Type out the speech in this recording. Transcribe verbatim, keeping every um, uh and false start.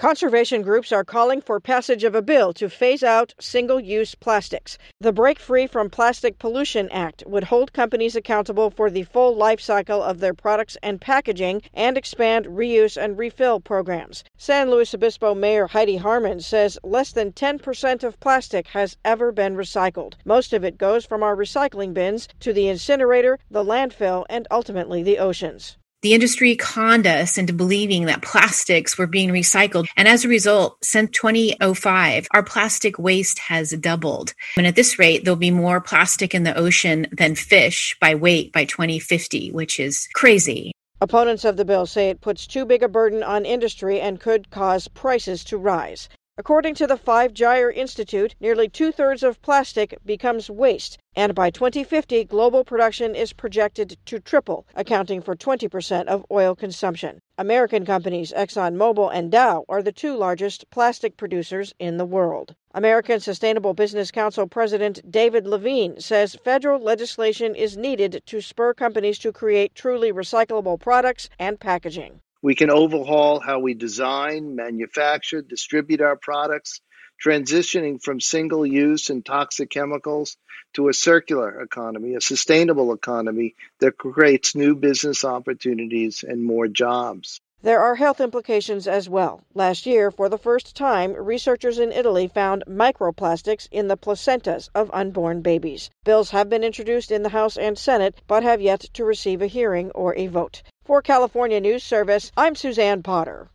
Conservation groups are calling for passage of a bill to phase out single-use plastics. The Break Free from Plastic Pollution Act would hold companies accountable for the full life cycle of their products and packaging and expand reuse and refill programs. San Luis Obispo Mayor Heidi Harmon says less than ten percent of plastic has ever been recycled. Most of it goes from our recycling bins to the incinerator, the landfill, and ultimately the oceans. The industry conned us into believing that plastics were being recycled. And as a result, since twenty oh five, our plastic waste has doubled. And at this rate, there'll be more plastic in the ocean than fish by weight by twenty fifty, which is crazy. Opponents of the bill say it puts too big a burden on industry and could cause prices to rise. According to the Five Gyre Institute, nearly two-thirds of plastic becomes waste, and by twenty fifty, global production is projected to triple, accounting for twenty percent of oil consumption. American companies ExxonMobil and Dow are the two largest plastic producers in the world. American Sustainable Business Council President David Levine says federal legislation is needed to spur companies to create truly recyclable products and packaging. We can overhaul how we design, manufacture, distribute our products, transitioning from single-use and toxic chemicals to a circular economy, a sustainable economy that creates new business opportunities and more jobs. There are health implications as well. Last year, for the first time, researchers in Italy found microplastics in the placentas of unborn babies. Bills have been introduced in the House and Senate, but have yet to receive a hearing or a vote. For California News Service, I'm Suzanne Potter.